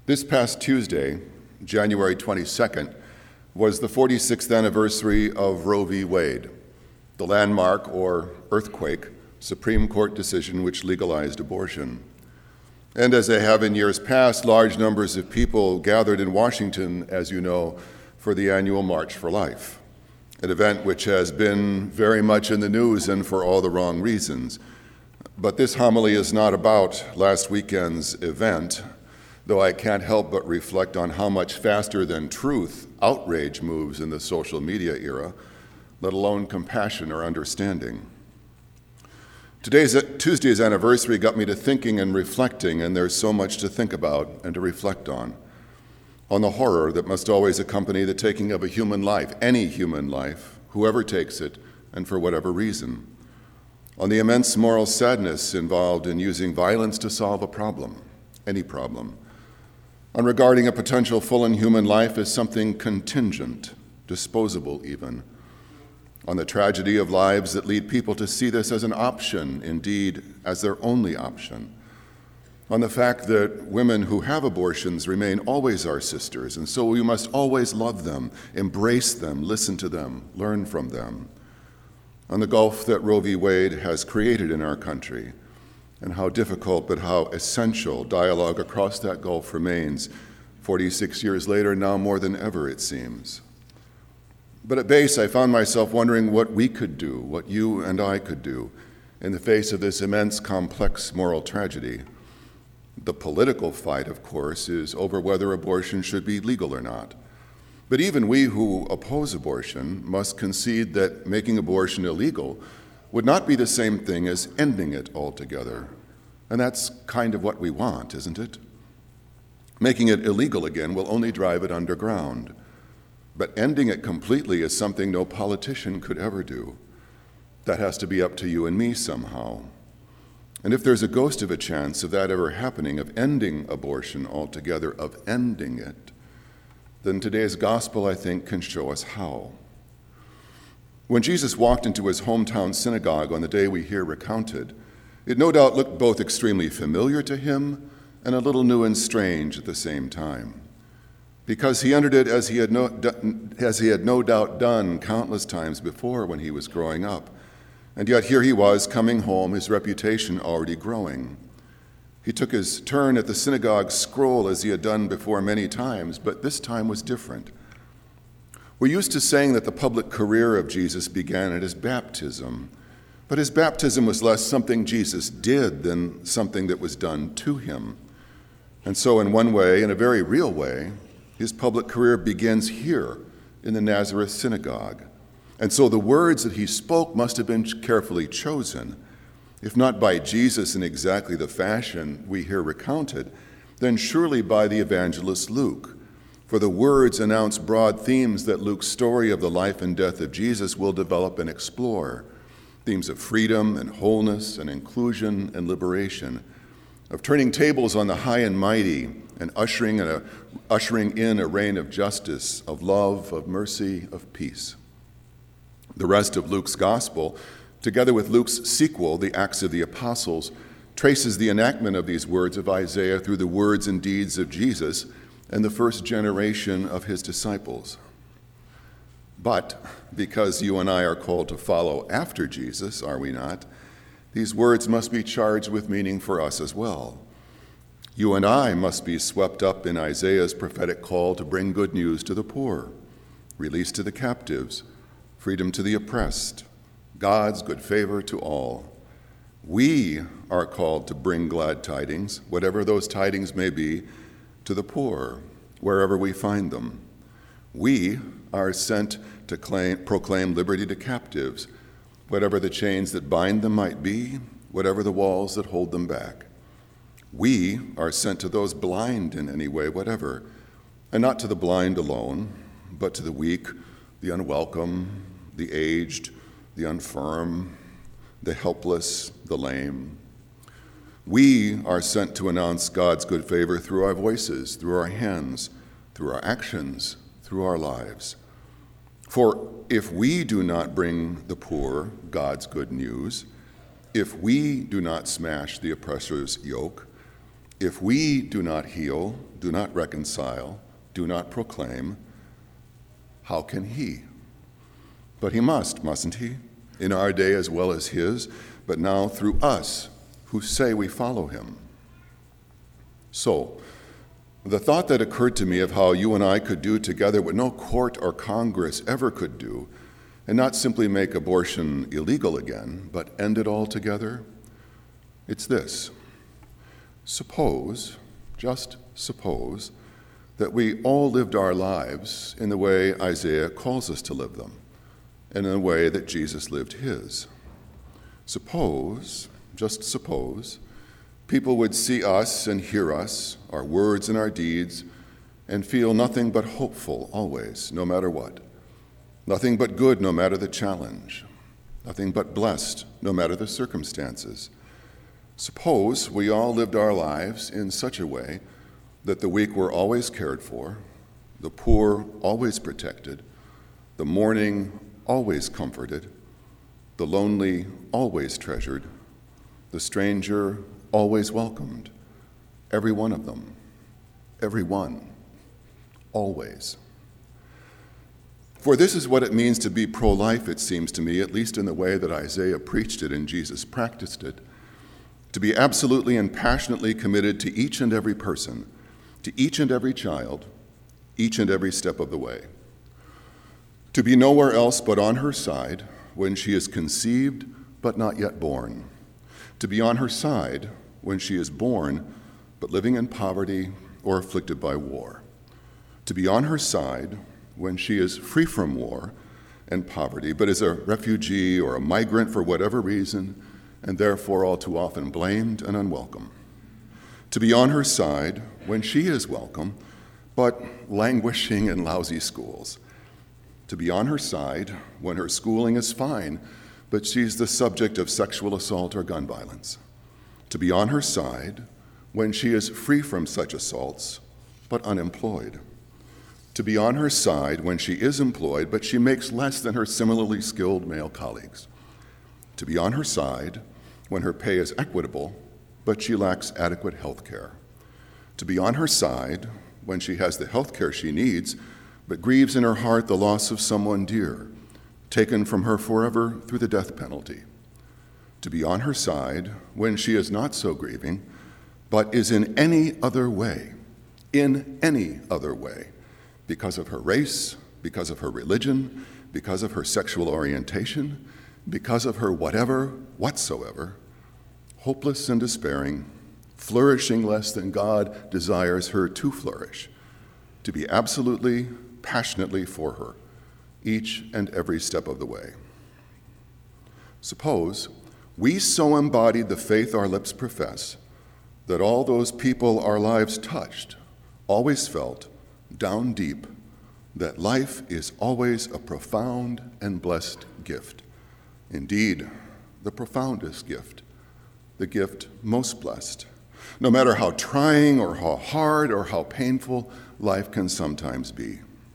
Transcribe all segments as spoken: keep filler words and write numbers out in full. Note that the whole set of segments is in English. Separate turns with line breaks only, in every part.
This past Tuesday, January twenty-second, was the forty-sixth anniversary of Roe v. Wade, the landmark or earthquake Supreme Court decision which legalized abortion. And as they have in years past, large numbers of people gathered in Washington, as you know, for the annual March for Life, an event which has been very much in the news and for all the wrong reasons. But this homily is not about last weekend's event, though I can't help but reflect on how much faster than truth outrage moves in the social media era, let alone compassion or understanding. Today's Tuesday's anniversary got me to thinking and reflecting, and there's so much to think about and to reflect on. On the horror that must always accompany the taking of a human life, any human life, whoever takes it, and for whatever reason. On the immense moral sadness involved in using violence to solve a problem, any problem. On regarding a potential full and human life as something contingent, disposable even. On the tragedy of lives that lead people to see this as an option, indeed, as their only option. On the fact that women who have abortions remain always our sisters, and so we must always love them, embrace them, listen to them, learn from them. On the gulf that Roe v. Wade has created in our country, and how difficult but how essential dialogue across that gulf remains, forty-six years later, now more than ever, it seems. But at base, I found myself wondering what we could do, what you and I could do, in the face of this immense, complex moral tragedy. The political fight, of course, is over whether abortion should be legal or not. But even we who oppose abortion must concede that making abortion illegal would not be the same thing as ending it altogether. And that's kind of what we want, isn't it? Making it illegal again will only drive it underground. But ending it completely is something no politician could ever do. That has to be up to you and me somehow. And if there's a ghost of a chance of that ever happening, of ending abortion altogether, of ending it, then today's gospel, I think, can show us how. When Jesus walked into his hometown synagogue on the day we hear recounted, it no doubt looked both extremely familiar to him and a little new and strange at the same time. Because he entered it as he had no, as he had no doubt done countless times before when he was growing up. And yet here he was coming home, his reputation already growing. He took his turn at the synagogue scroll as he had done before many times, but this time was different. We're used to saying that the public career of Jesus began at his baptism, but his baptism was less something Jesus did than something that was done to him. And so in one way, in a very real way, his public career begins here in the Nazareth synagogue. And so the words that he spoke must have been carefully chosen. If not by Jesus in exactly the fashion we hear recounted, then surely by the evangelist Luke. For the words announce broad themes that Luke's story of the life and death of Jesus will develop and explore. Themes of freedom and wholeness and inclusion and liberation, of turning tables on the high and mighty and ushering in, a, ushering in a reign of justice, of love, of mercy, of peace. The rest of Luke's gospel, together with Luke's sequel, the Acts of the Apostles, traces the enactment of these words of Isaiah through the words and deeds of Jesus and the first generation of his disciples. But because you and I are called to follow after Jesus, are we not? These words must be charged with meaning for us as well. You and I must be swept up in Isaiah's prophetic call to bring good news to the poor, release to the captives, freedom to the oppressed, God's good favor to all. We are called to bring glad tidings, whatever those tidings may be, to the poor, wherever we find them. We are sent to claim, proclaim liberty to captives, whatever the chains that bind them might be, whatever the walls that hold them back. We are sent to those blind in any way, whatever, and not to the blind alone, but to the weak, the unwelcome, the aged, the infirm, the helpless, the lame. We are sent to announce God's good favor through our voices, through our hands, through our actions, through our lives. For if we do not bring the poor God's good news, if we do not smash the oppressor's yoke, If we do not heal, do not reconcile, do not proclaim, how can he? But he must, mustn't he? In our day as well as his, but now through us who say we follow him. So, the thought that occurred to me of how you and I could do together what no court or Congress ever could do, and not simply make abortion illegal again, but end it altogether, it's this. Suppose, just suppose, that we all lived our lives in the way Isaiah calls us to live them, and in the way that Jesus lived his. Suppose, just suppose, people would see us and hear us, our words and our deeds, and feel nothing but hopeful always, no matter what. Nothing but good, no matter the challenge. Nothing but blessed, no matter the circumstances. Suppose we all lived our lives in such a way that the weak were always cared for, the poor always protected, the mourning always comforted, the lonely always treasured, the stranger always welcomed, every one of them, every one, always. For this is what it means to be pro-life, it seems to me, at least in the way that Isaiah preached it and Jesus practiced it, to be absolutely and passionately committed to each and every person, to each and every child, each and every step of the way. To be nowhere else but on her side when she is conceived but not yet born. To be on her side when she is born but living in poverty or afflicted by war. To be on her side when she is free from war and poverty, but is a refugee or a migrant for whatever reason, and therefore all too often blamed and unwelcome. To be on her side when she is welcome, but languishing in lousy schools. To be on her side when her schooling is fine, but she's the subject of sexual assault or gun violence. To be on her side when she is free from such assaults, but unemployed. To be on her side when she is employed, but she makes less than her similarly skilled male colleagues. To be on her side when her pay is equitable, but she lacks adequate health care. To be on her side when she has the health care she needs, but grieves in her heart the loss of someone dear, taken from her forever through the death penalty. To be on her side when she is not so grieving, but is in any other way, in any other way, because of her race, because of her religion, because of her sexual orientation, because of her whatever, whatsoever, hopeless and despairing, flourishing less than God desires her to flourish, to be absolutely, passionately for her, each and every step of the way. Suppose we so embodied the faith our lips profess that all those people our lives touched always felt, down deep, that life is always a profound and blessed gift. Indeed, the profoundest gift, the gift most blessed, no matter how trying or how hard or how painful life can sometimes be.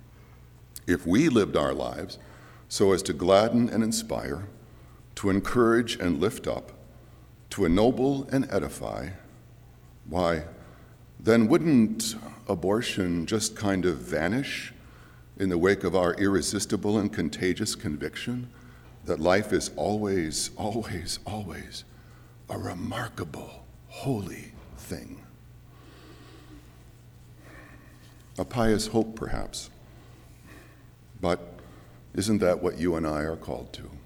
If we lived our lives so as to gladden and inspire, to encourage and lift up, to ennoble and edify, why, then wouldn't abortion just kind of vanish in the wake of our irresistible and contagious conviction that life is always, always, always a remarkable, holy thing? A pious hope, perhaps, but isn't that what you and I are called to?